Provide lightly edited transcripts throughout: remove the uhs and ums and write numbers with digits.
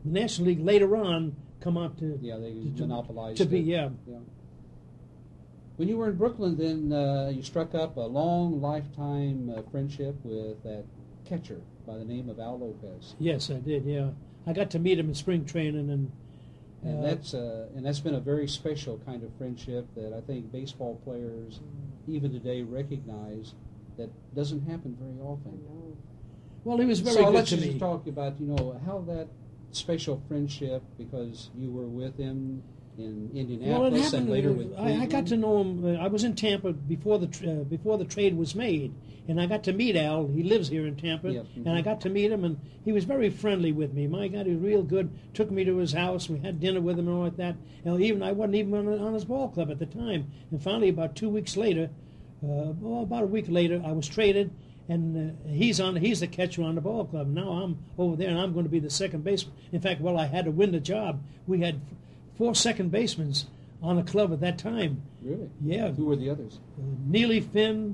National League later on come out to they monopolized to be it. When you were in Brooklyn, then you struck up a long lifetime friendship with that catcher by the name of Al Lopez. Yes, I did. Yeah, I got to meet him in spring training, and that's been a very special kind of friendship that I think baseball players, even today, recognize that doesn't happen very often. Well, he was very good to me. So to let's me. just talk about how that special friendship, because you were with him in Indianapolis and later with Cleveland. I got to know him. I was in Tampa before the trade was made, and I got to meet Al. He lives here in Tampa, and I got to meet him, and he was very friendly with me. My God, he was real good. Took me to his house. We had dinner with him and all like that. And I wasn't even on his ball club at the time. And finally, about 2 weeks later, about a week later, I was traded. And he's the catcher on the ball club. Now I'm over there, and I'm going to be the second baseman. In fact, I had to win the job. We had 4 second basemen on the club at that time. Really? Yeah. Who were the others? Neil Finn.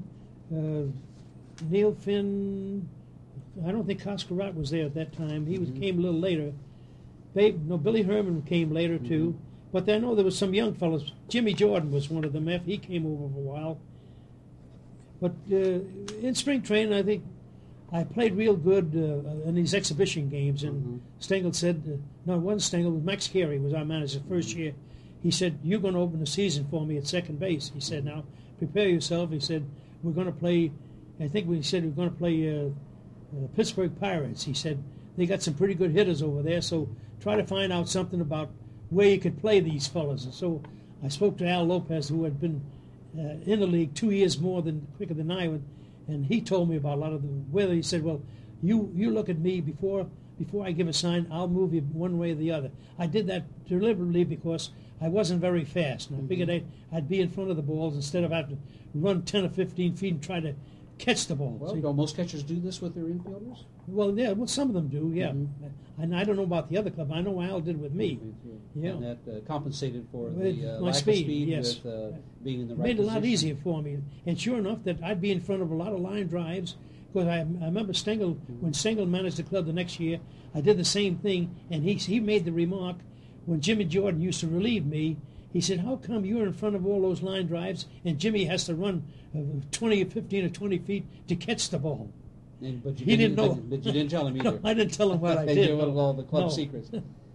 I don't think Coscarat was there at that time. He came a little later. Billy Herman came later too. But I know there was some young fellows. Jimmy Jordan was one of them. He came over for a while. But in spring training, I think I played real good in these exhibition games. And Stengel said, no, it wasn't Stengel, it was Max Carey was our manager the first year. He said, you're going to open the season for me at second base. He said, now, prepare yourself. He said, we're going to play, I think we said we're going to play Pittsburgh Pirates. He said, they got some pretty good hitters over there, so try to find out something about where you could play these fellas. And so I spoke to Al Lopez, who had been in the league 2 years quicker than I would, and he told me about a lot of the weather. He said, well, you look at me before I give a sign, I'll move you one way or the other. I did that deliberately because I wasn't very fast, and I figured I'd be in front of the balls instead of having to run 10 or 15 feet and try to catch the ball. Well, don't most catchers do this with their infielders? Well, yeah, some of them do, yeah. And I don't know about the other club. I know Al did with me. Yeah. And that compensated for with the my lack speed, of speed yes. with being in the right made it a position. lot easier for me. And sure enough, that I'd be in front of a lot of line drives. Because I remember Stengel, when Stengel managed the club the next year, I did the same thing. And he made the remark, when Jimmy Jordan used to relieve me, he said, how come you're in front of all those line drives and Jimmy has to run 20 or 15 or 20 feet to catch the ball? But he didn't know. But you didn't tell him either. No, I didn't tell him what I did. You didn't all the club No. secrets.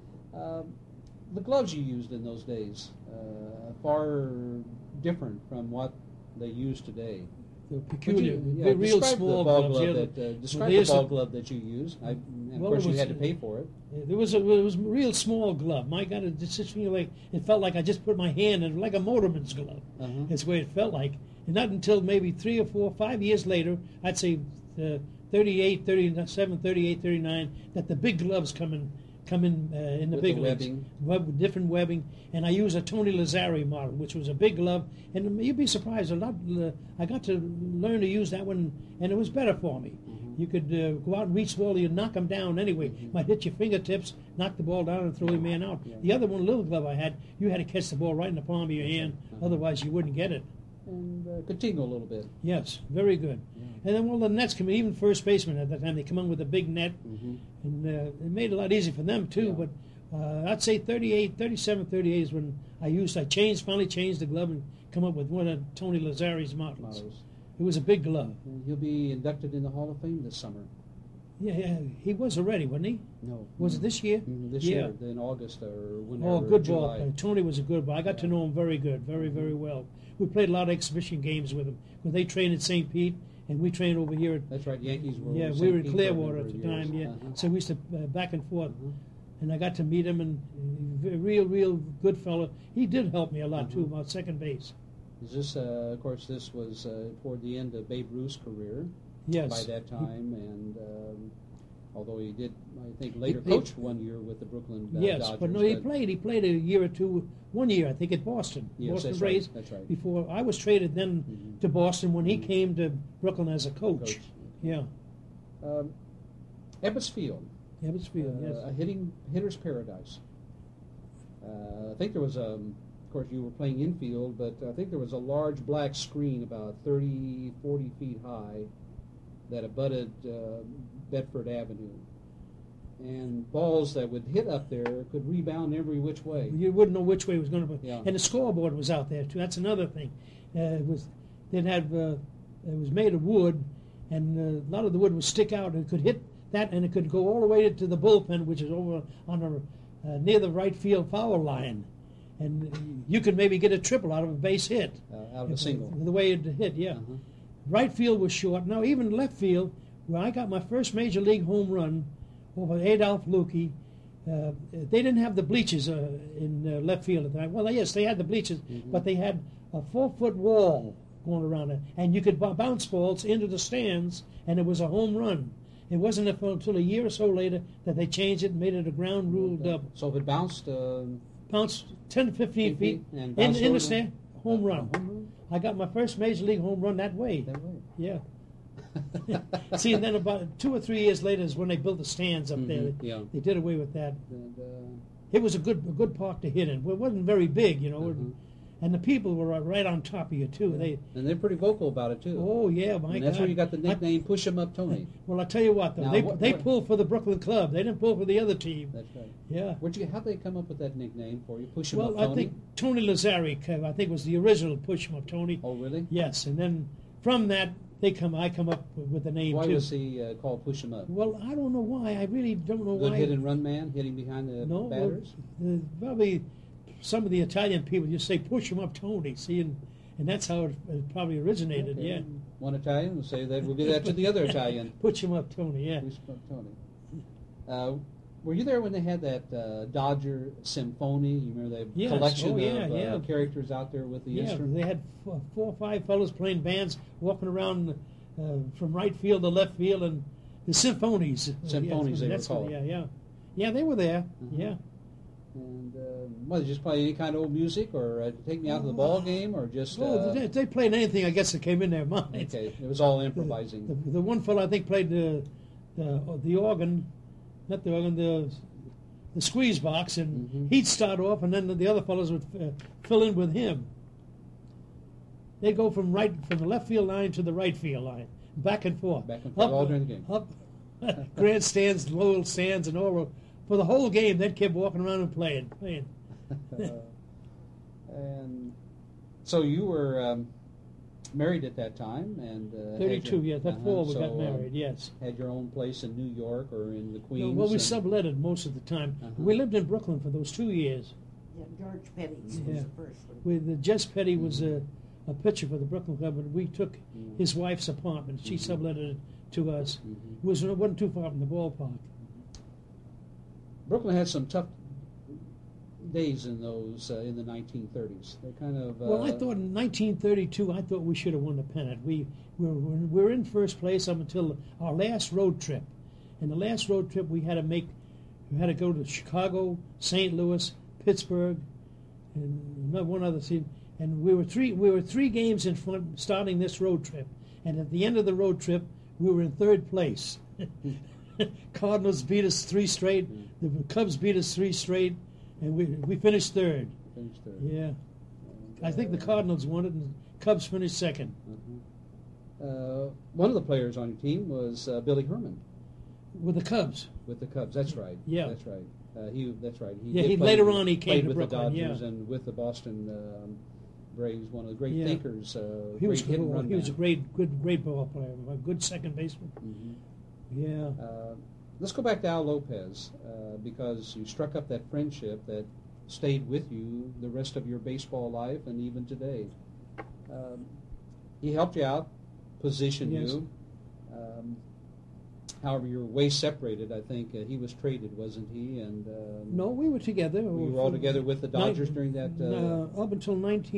The gloves you used in those days, far different from what they use today. They're peculiar. Yeah, They're real describe small the ball gloves. glove Yeah, describe the ball glove that you used. And of course, you had to pay for it. It was a real small glove. My God, it just felt like I just put my hand in, like a motorman's glove. That's the way it felt like. And not until maybe 3 or 4, 5 years later, I'd say 38, 37, 38, 39, that the big gloves come in the With big the leagues. webbing. Different webbing. And I use a Tony Lazzari model, which was a big glove. And you'd be surprised, I got to learn to use that one, and it was better for me. You could go out and reach the ball, you'd knock them down anyway. Might hit your fingertips, knock the ball down, and throw your man out. The other one, little glove I had, you had to catch the ball right in the palm of your hand, otherwise you wouldn't get it. And continue a little bit. Yes, very good. And then, the nets come in, even first basemen at that time, they come in with a big net, and it made it a lot easier for them, too. But I'd say 37, 38 is when finally changed the glove and come up with one of Tony Lazzari's models. It was a big glove. And he'll be inducted in the Hall of Fame this summer. Yeah, he was already, wasn't he? No. Was it this year? This year, in August or whenever. Oh, good July. ball. Tony was a good ball. I got to know him very good, very, very well. We played a lot of exhibition games with him. When they trained at St. Pete, and we trained over here at... That's right, Yankees were... Yeah, we were in Clearwater at the time, yeah. So we used to back and forth. And I got to meet him, and real good fellow. He did help me a lot, too, about second base. Is this, of course, this was toward the end of Babe Ruth's career Yes. by that time, and although he did, I think, later coach 1 year with the Brooklyn yes, Dodgers. but no, he played a year or two, 1 year, I think, at Boston. Yes, Boston that's Rays. right, that's right. Before I was traded then to Boston when he came to Brooklyn as a coach. Yeah. Ebbets Field. Ebbets Field, yes. A hitter's paradise. I think there was of course, you were playing infield, but I think there was a large black screen about 30, 40 feet high that abutted Bedford Avenue. and balls that would hit up there could rebound every which way. You wouldn't know which way it was going to be. Yeah. And the scoreboard was out there too. That's another thing. It was made of wood, and a lot of the wood would stick out and it could hit that, and it could go all the way to the bullpen, which is over on near the right field foul line, and you could maybe get a triple out of a base hit. Out of a single. The way it hit, yeah. Uh-huh. Right field was short. Now even left field, where I got my first major league home run over Adolph Lukey, they didn't have the bleachers in left field at the time. Well, yes, they had the bleachers, but they had a 4-foot wall going around it, and you could bounce balls into the stands, and it was a home run. It wasn't until a year or so later that they changed it and made it a ground rule double. So if it bounced 10 to 15 feet and in the stand, home run. Home run? I got my first major league home run that way. That way. Yeah. See, and then about 2 or 3 years later is when they built the stands up there. Yeah. They did away with that. And, It was a good park to hit in. Well, it wasn't very big, and the people were right on top of you too. and they're pretty vocal about it too. Oh yeah, my and that's God. where you got the nickname "Push 'Em Up, Tony." Well, I tell you what, though, Now, they what- pulled for the Brooklyn Club. They didn't pull for the other team. That's right. Yeah. How'd they come up with that nickname for you? Push 'Em Well, Up, Tony. I think Tony Lazzari, I think, was the original Push 'em up Tony. Oh, really? Yes, and then from that I come up with the name Why too. was he called Push 'Em Up? Well, I don't know why. I really don't know Good why. hit and run man, hitting behind the No, batters. probably some of the Italian people just say "Push 'em up, Tony." See, and that's how it probably originated. Okay. Yeah, One Italian will say that. We'll give that to the other Italian. "Push 'em up, Tony." Yeah. Push 'Em Up, Tony. Were you there when they had that Dodger Symphony? You remember that Yes. collection Oh, yeah, of yeah. characters out there with the Yeah, instrument? they had 4 or 5 fellows playing bands, walking around from right field to left field, and the symphonies. Symphonies, they were that's called. Yeah, they were there. Mhm. Yeah. And what, just play any kind of old music, or take me out to the ball game, or just? Oh, they played anything, I guess, that came in their mind. Okay, it was all improvising. The one fellow I think played the organ, not the organ, the squeeze box, and he'd start off, and then the other fellows would fill in with him. They'd go from the left field line to the right field line, back and forth. Back and forth all during the game. Up grandstands, lower stands, and all. For the whole game, they kept walking around and playing. And so you were married at that time, and 32, yeah. That fall we got so, married, yes. Had your own place in New York or in the Queens? Well, we and- subletted most of the time. We lived in Brooklyn for those 2 years. Yeah, George Petty's Yeah. was the first one. Jess Petty was a pitcher for the Brooklyn Club, and we took his wife's apartment. She subletted it to us. It wasn't too far from the ballpark. Brooklyn had some tough days in those in the 1930s. They kind of. Well, I thought in 1932, I thought we should have won the pennant. We were in first place up until our last road trip. And the last road trip we had to go to Chicago, St. Louis, Pittsburgh, and one other team. And we were three games in front starting this road trip. And at the end of the road trip, we were in third place. Cardinals beat us 3 straight. The Cubs beat us 3 straight, and we finished third. Finished third. Yeah, And, I think the Cardinals won it, and Cubs finished second. One of the players on your team was Billy Herman With the Cubs. with the Cubs. That's right. Yeah. That's right. That's right. Yeah, did later on he came played to with Brooklyn, the Dodgers yeah. and with the Boston Braves. One of the great Yeah. thinkers. He was great hit and run he was a man. great ball player, a good second baseman. Yeah. Let's go back to Al Lopez because you struck up that friendship that stayed with you the rest of your baseball life and even today. He helped you out, positioned Yes. you. However, your way separated. I think he was traded, wasn't he? And No, we were together. we were all together with the Dodgers during that. Up until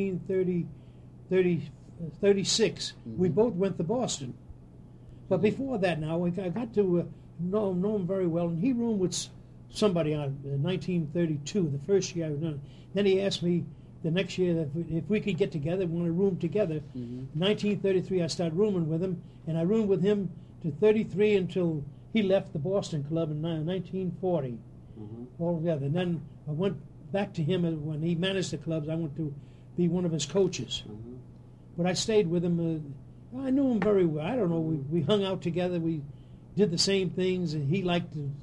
1936, we both went to Boston. But before that, now I got to know him very well, and he roomed with somebody on 1932, the first year I was done. Then he asked me the next year that if we could get together, we want to room together. 1933, I started rooming with him, and I roomed with him to 33 until he left the Boston Club in 1940. All together. And then I went back to him when he managed the clubs. I went to be one of his coaches. But I stayed with him. I knew him very well. I don't know. We hung out together. We did the same things. And he liked to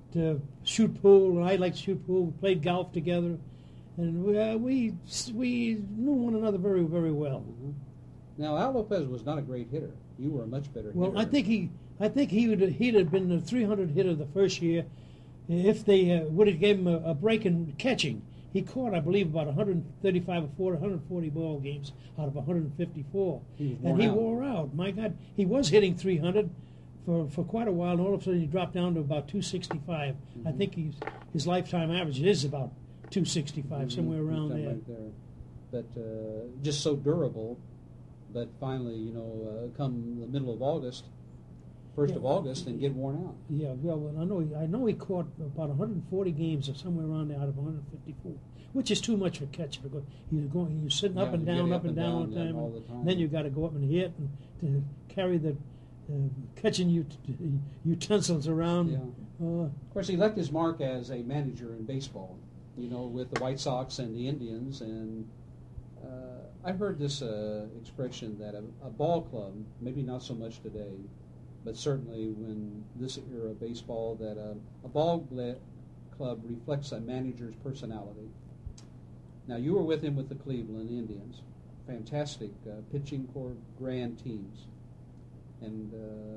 shoot pool, and I liked to shoot pool. We played golf together, and we knew one another very, very well. Mm-hmm. Now, Al Lopez was not a great hitter. You were a much better hitter. Well, I think he'd have been the 300 hitter the first year if they would have gave him a break in catching. He caught, I believe, about 135 or 140 ball games out of 154, and he wore out. My God, he was hitting 300 for quite a while, and all of a sudden he dropped down to about 265. I think his lifetime average is about 265, somewhere around there. Right there. But just so durable. But finally, come the middle of August, 1st of August, and get worn out. Yeah, well, I know he caught about 140 games or somewhere around there out of 154, which is too much for catcher because you're sitting up and down all the time. Then you got to go up and hit and to carry the catching utensils around. Yeah. Of course, he left his mark as a manager in baseball, with the White Sox and the Indians. And I've heard this expression that a ball club, maybe not so much today, but certainly when this era of baseball, that a ball club reflects a manager's personality. Now, you were with him with the Cleveland Indians. Fantastic pitching core, grand teams. And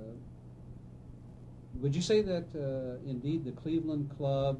would you say that indeed the Cleveland club,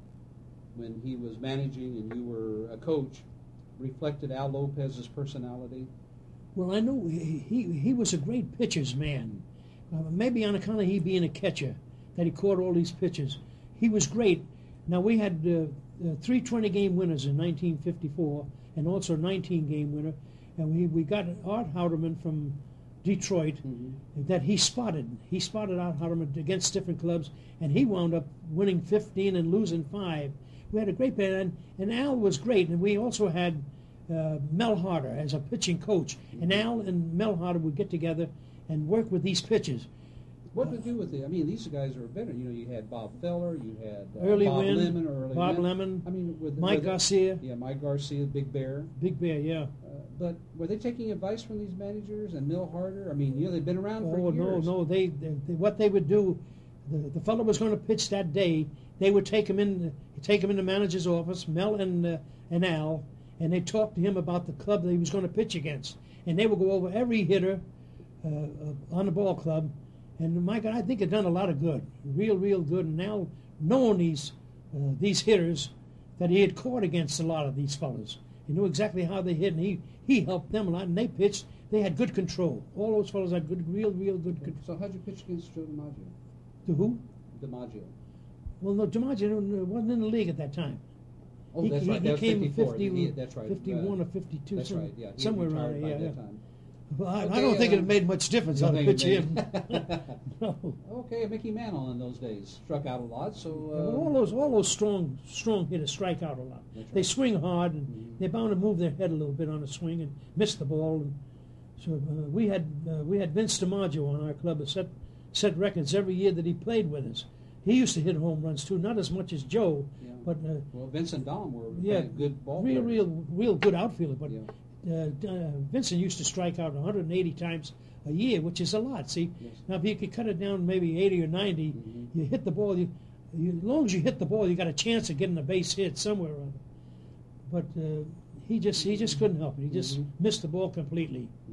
when he was managing and you were a coach, reflected Al Lopez's personality? Well, I know he was a great pitcher's man. Maybe on account of he being a catcher, that he caught all these pitches. He was great. Now, we had 3 20-game winners in 1954 and also a 19-game winner. And we got Art Houderman from Detroit that he spotted. He spotted Art Houderman against different clubs, and he wound up winning 15 and losing 5. We had a great band, and Al was great. And we also had Mel Harder as a pitching coach. And Al and Mel Harder would get together and work with these pitchers. What to do with it? I mean, these guys are better. You had Bob Feller, you had Bob Lemon. I mean, Mike Garcia. Yeah, Mike Garcia, Big Bear. Big Bear, yeah. But were they taking advice from these managers and Mel Harder? I mean, they've been around for years. No. They what they would do, the fellow was going to pitch that day. They would take him in the manager's office, Mel and Al, and they talked to him about the club that he was going to pitch against, and they would go over every hitter on the ball club. And my God, I think it done a lot of good, real good. And now knowing these hitters that he had caught against a lot of these fellas, he knew exactly how they hit, and he helped them a lot. And they pitched; they had good control. All those fellas had real good control. So how'd you pitch against Joe DiMaggio? To who? DiMaggio. Well, no, DiMaggio wasn't in the league at that time. Oh, that's right. He came in 50, that's right. 51 or 52. That's right. Yeah, somewhere around there. Yeah. Time. Well, I don't think it made much difference how to pitch him. No. Okay, Mickey Mantle in those days struck out a lot. So all those strong hitters strike out a lot. That's right. They swing hard, and they're bound to move their head a little bit on a swing and miss the ball. And so we had Vince DiMaggio on our club that set records every year that he played with us. He used to hit home runs too, not as much as Joe, but Vince and Dom were good ball real players. good outfielder. But Vincent used to strike out 180 times a year, which is a lot. See, now if you could cut it down maybe 80 or 90, you hit the ball. As long as you hit the ball, you got a chance of getting a base hit somewhere or other. But he just couldn't help it. He just missed the ball completely. Yeah.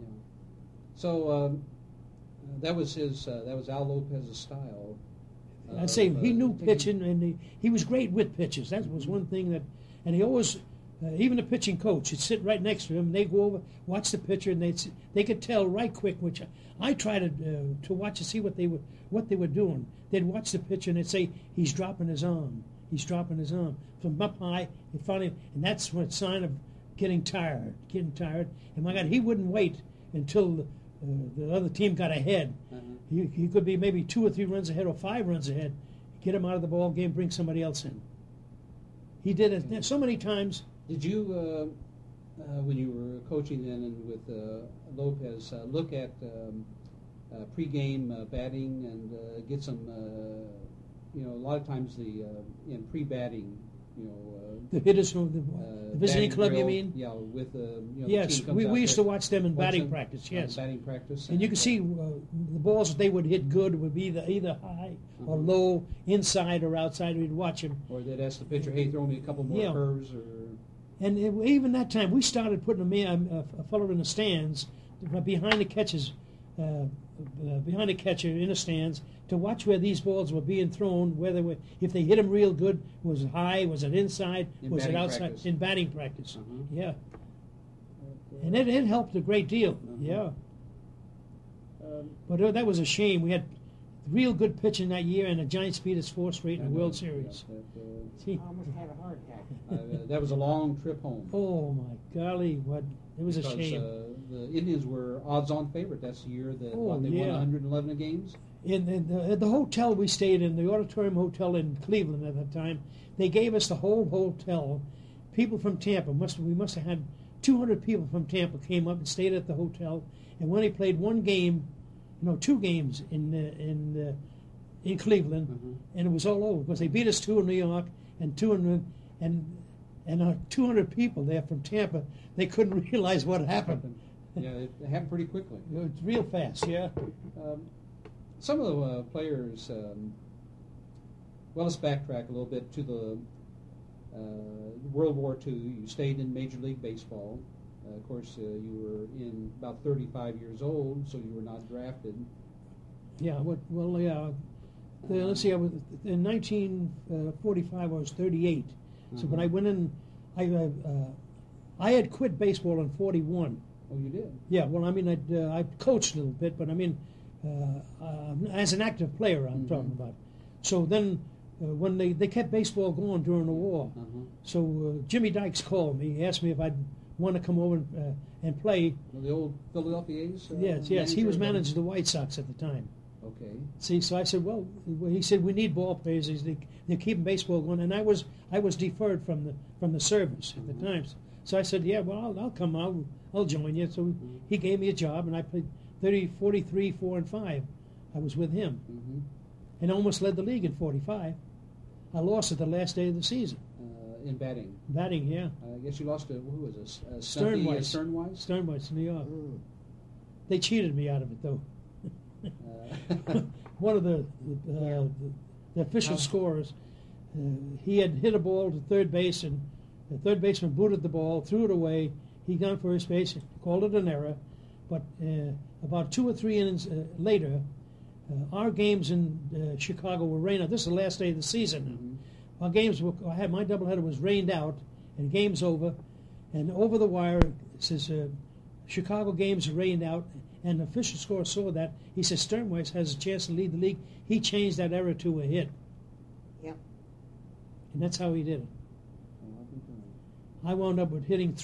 So that was Al Lopez's style. I'd say he knew pitching, and he was great with pitches. That was one thing that, and he always, even the pitching coach, would sit right next to him. And they'd go over, watch the pitcher, and they could tell right quick. Which I tried to watch to see what they were doing. They'd watch the pitcher and they'd say he's dropping his arm. He's dropping his arm from up high. And that's a sign of getting tired. And my God, he wouldn't wait until the other team got ahead. He could be maybe 2 or 3 runs ahead or 5 runs ahead. Get him out of the ball game, bring somebody else in. He did it so many times. Did you, when you were coaching then and with Lopez, look at pre-game batting and get some, a lot of times in pre-batting, The hitters from the visiting club, you mean? Yeah, with the Yes, team comes we out used there, to watch them in watch batting them, practice. Yes, batting practice, and you can see the balls that they would hit good would be either high or low, inside or outside. We'd watch them. or they'd ask the pitcher, "Hey, throw me a couple more curves." Or And even that time, we started putting a fellow in the stands behind the catches, behind the catcher in the stands to watch where these balls were being thrown. Whether if they hit them real good, was it high? Was it inside? Was it outside? Practice. In batting practice, Uh-huh. yeah. And it helped a great deal, yeah. But that was a shame. We had real good pitching that year, and the Giants beat us 4 straight in the World Series. See? I almost had a heart attack. That was a long trip home. Oh my golly, what it was a Because, shame. The Indians were odds-on favorite. That's the year that they won 111 games. In the hotel we stayed in, the Auditorium Hotel in Cleveland at that time, they gave us the whole hotel. People from Tampa we must have had 200 people from Tampa came up and stayed at the hotel, and when they played 2 games in Cleveland, and it was all over because they beat us 2 in New York and 2 in 200 people there from Tampa. They couldn't realize what happened. Yeah, it happened pretty quickly. It was real fast, yeah. Some of the players. Well, let's backtrack a little bit to the World War II. You stayed in Major League Baseball. Of course, you were in about 35 years old, so you were not drafted. Yeah, well, yeah. Let's see, I was in 1945. I was 38. So when I went in, I had quit baseball in 41. Oh, you did? Yeah. Well, I mean, I coached a little bit, but I mean, as an active player, I'm talking about. So then, when they kept baseball going during the war, so Jimmy Dykes called me. He asked me if I'd want to come over and play. Well, the old Philadelphia A's? Yes. He was managing the White Sox at the time. Okay. See, so I said, well, he said we need ball players. They're keeping baseball going, and I was deferred from the service at the time. So I said, yeah, well, I'll come out. I'll join you. So he gave me a job, and I played 43, 4, and 5. I was with him, and almost led the league in 45. I lost at the last day of the season. In batting? Batting, yeah. I guess you lost to, who was this? Sternweiss. Sternweiss, New York. They cheated me out of it, though. One of the official scorers, he had hit a ball to third base, and the third baseman booted the ball, threw it away. He gone for his base, called it an error. But about 2 or 3 innings later, our games in Chicago were rained out. This is the last day of the season. Our games my doubleheader was rained out, and game's over. And over the wire, it says Chicago games are rained out. And the official scorer saw that. He said Sternweiss has a chance to lead the league. He changed that error to a hit. Yep. And that's how he did it. I wound up with hitting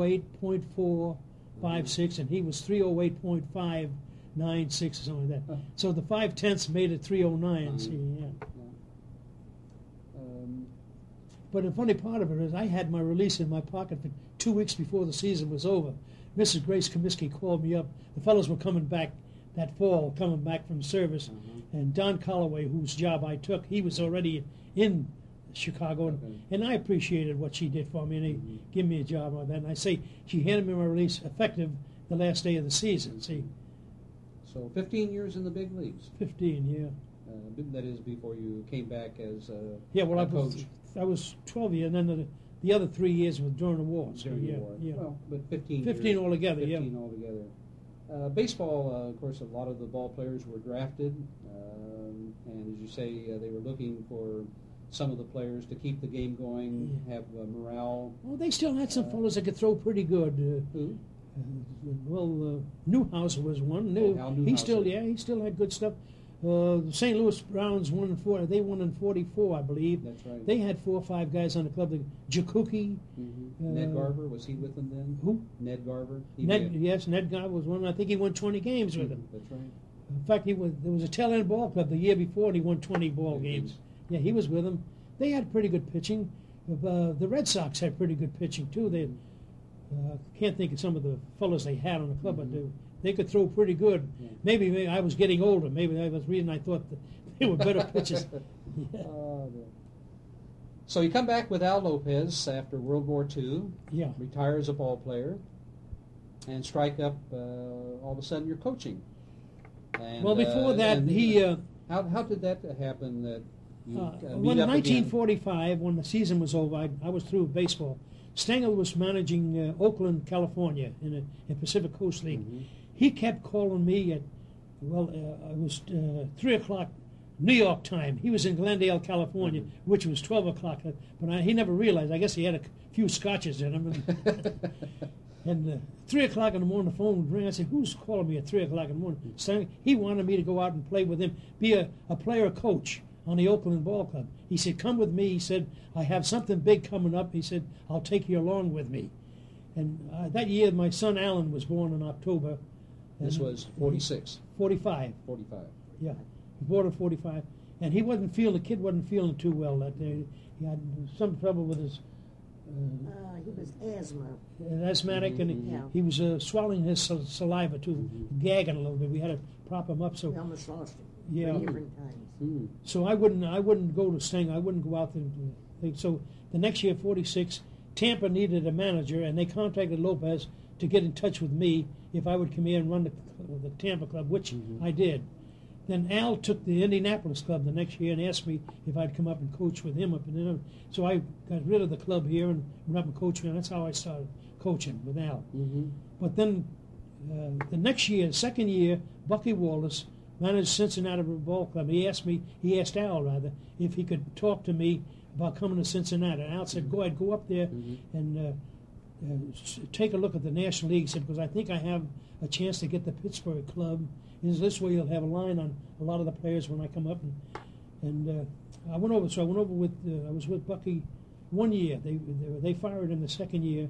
308.456, and he was 308.596 or something like that. So the 5/10 made it 309. See, yeah. But the funny part of it is I had my release in my pocket for 2 weeks before the season was over. Mrs. Grace Comiskey called me up. The fellows were coming back that fall, coming back from service. And Don Colloway, whose job I took, he was already in Chicago. And I appreciated what she did for me, and he gave me a job on that. And I say she handed me my release effective the last day of the season. See, so 15 years in the big leagues. 15, yeah. That is before you came back as a coach. I was 12 years, and then the other 3 years were during the war. So, during the war. Yeah. Well, but 15 years, altogether, 15 altogether. Baseball, of course, a lot of the ball players were drafted, and as you say, they were looking for some of the players to keep the game going, have morale. Well, they still had some fellows that could throw pretty good. Who? Newhouser was one. Al He still had good stuff. The St. Louis Browns won in 40. They won in 44, I believe. That's right. They had 4 or 5 guys on the club. Jakuki. Ned Garver, was he with them then? Who? Ned Garver. Yes, Ned Garver was one. I think he won 20 games with them. That's right. In fact, there was a tail-end ball club the year before, and he won 20 ball games. Yeah, he was with them. They had pretty good pitching. The Red Sox had pretty good pitching too. They can't think of some of the fellows they had on the club, but they could throw pretty good. Yeah. Maybe I was getting older. Maybe that was the reason I thought that they were better pitchers. Yeah. So you come back with Al Lopez after World War II, Yeah. retire as a ball player, and strike up. All of a sudden, you're coaching. And, Well, before that, and, he how did that happen? That you when meet up 1945, when the season was over, I was through with baseball. Stengel was managing Oakland, California, in a Pacific Coast League. Mhm. He kept calling me at, it was 3 o'clock New York time. He was in Glendale, California, which was 12 o'clock. But he never realized. I guess he had a few scotches in him. And 3 o'clock in the morning, the phone would ring. I said, "Who's calling me at 3 o'clock in the morning?" So he wanted me to go out and play with him, be a player coach on the Oakland Ball Club. He said, "Come with me." He said, "I have something big coming up." He said, "I'll take you along with me." And that year, my son Alan was born in October. This was 46, 45. 45. Yeah, he born in 45. And the kid wasn't feeling too well that day. He had some trouble with his He was asthma. asthmatic, and Yeah. he was swallowing his saliva too, gagging a little bit. We had to prop him up. We So almost lost him Yeah. 3 different times. Mm. So I wouldn't go to Sting. I wouldn't go out there. So the next year, 46, Tampa needed a manager, and they contacted Lopez to get in touch with me if I would come here and run the Tampa club, which I did. Then Al took the Indianapolis club the next year and asked me if I'd come up and coach with him up in there. So I got rid of the club here and went up and coached, and that's how I started coaching with Al. Mm-hmm. But then the next year, second year, Bucky Wallace managed Cincinnati Ball Club. He asked Al rather, if he could talk to me about coming to Cincinnati. And Al said, "Go ahead, go up there and take a look at the National League." He said, "Because I think I have a chance to get the Pittsburgh club. And this way you'll have a line on a lot of the players when I come up." And I went over. So I went over with. I was with Bucky 1 year. They fired him the second year.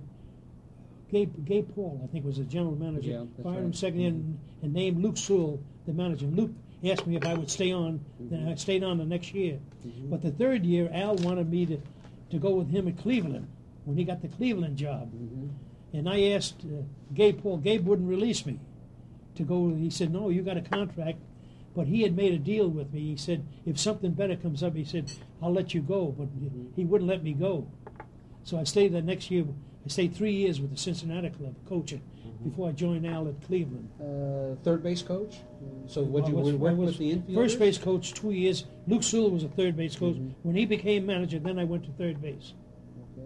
Gabe Paul, I think, was the general manager. Yeah, that's Fired him right. second year and named Luke Sewell the manager. Luke asked me if I would stay on. Then I stayed on the next year. But the third year, Al wanted me to go with him at Cleveland when he got the Cleveland job. And I asked Gabe Paul. Gabe wouldn't release me to go. He said, "No, you got a contract." But he had made a deal with me. He said, "If something better comes up," he said, "I'll let you go." But he wouldn't let me go. So I stayed the next year. I stayed 3 years with the Cincinnati club coaching before I joined Al at Cleveland. Third base coach. So would you I was- work I was with the infielders? First base coach 2 years. Luke Sewell was a third base coach. When he became manager, then I went to third base. Okay.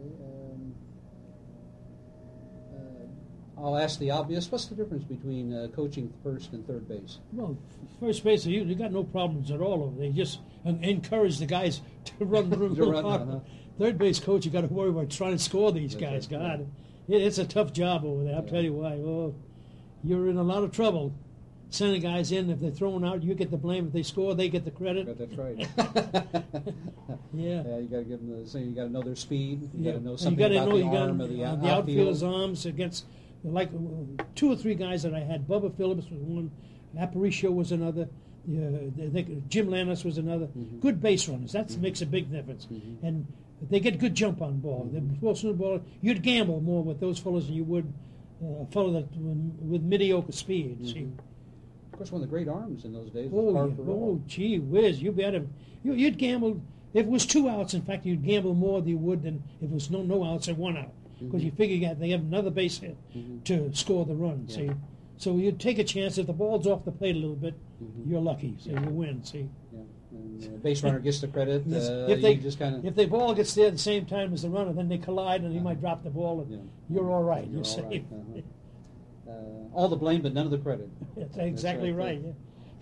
I'll ask the obvious. What's the difference between coaching first and third base? Well, first base, you got no problems at all. They just encourage the guys to run To real run, hard. uh-huh. Third base coach, you got to worry about trying to score these guys. right, God, it's a tough job over there. I'll tell you why. Oh, you're in a lot of trouble sending guys in. If they're thrown out, you get the blame. If they score, they get the credit. But that's right. Yeah. Yeah, you got to give them you got to know their speed. You got to know You something gotta about know the you got arm of the the outfield. outfield's arms against, like 2 or 3 guys that I had. Bubba Phillips was one. Aparicio was another. I think Jim Lannis was another. Good base runners. That makes a big difference. And they get good jump on ball. They're supposed to ball. You'd gamble more with those fellows than you would a fellow that with mediocre speed. See? Of course, one of the great arms in those days was Oh, Parker yeah. Roll. Oh, gee whiz! You better. You'd gamble if it was 2 outs. In fact, you'd gamble more than you would than if it was no outs and 1 out, because you figure they have another base hit to score the run. See, so you'd take a chance if the ball's off the plate a little bit. You're lucky, so you win. See, Yeah. And base runner gets the credit. if You just kind of if the ball gets there at the same time as the runner, then they collide and he might drop the ball, and you're all right. You're all safe. right. All the blame, but none of the credit. That's exactly right. Yeah.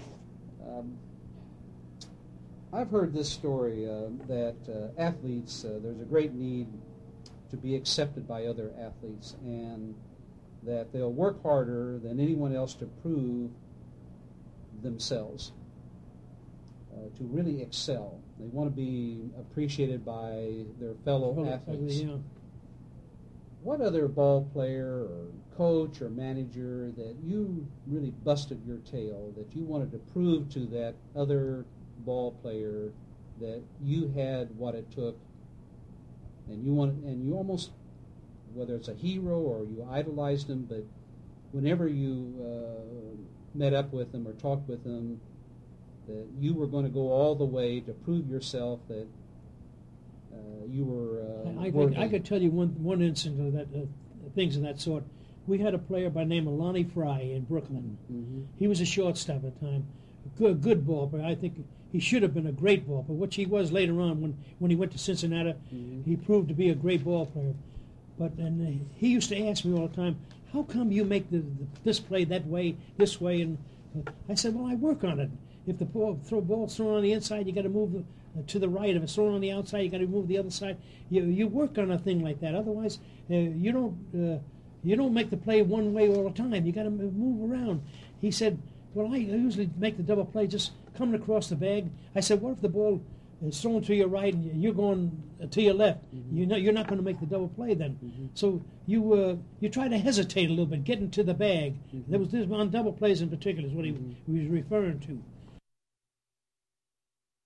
I've heard this story that athletes, there's a great need to be accepted by other athletes, and that they'll work harder than anyone else to prove themselves, to really excel. They want to be appreciated by their fellow athletes. Yeah. What other ball player or coach or manager that you really busted your tail, that you wanted to prove to that other ball player that you had what it took, and you almost, whether it's a hero or you idolized him, but whenever you met up with them or talked with them, that you were going to go all the way to prove yourself that you were I worthy. could tell you one instance of that, things of that sort. We had a player by the name of Lonnie Fry in Brooklyn. Mm-hmm. He was a shortstop at the time. Good ball player. I think he should have been a great ball player, which he was later on when he went to Cincinnati. Mm-hmm. He proved to be a great ball player. But he used to ask me all the time, how come you make this play that way, this way? And I said, well, I work on it. If the ball's thrown on the inside, you got to move to the right. If it's thrown on the outside, you got to move the other side. You work on a thing like that. Otherwise, you don't make the play one way all the time. You got to move around. He said, well, I usually make the double play just coming across the bag. I said, what if the ball is thrown to your right and you're going to your left? Mm-hmm. You're not going to make the double play then. Mm-hmm. So you try to hesitate a little bit, getting to the bag. Mm-hmm. There was this on double plays in particular is what he was referring to.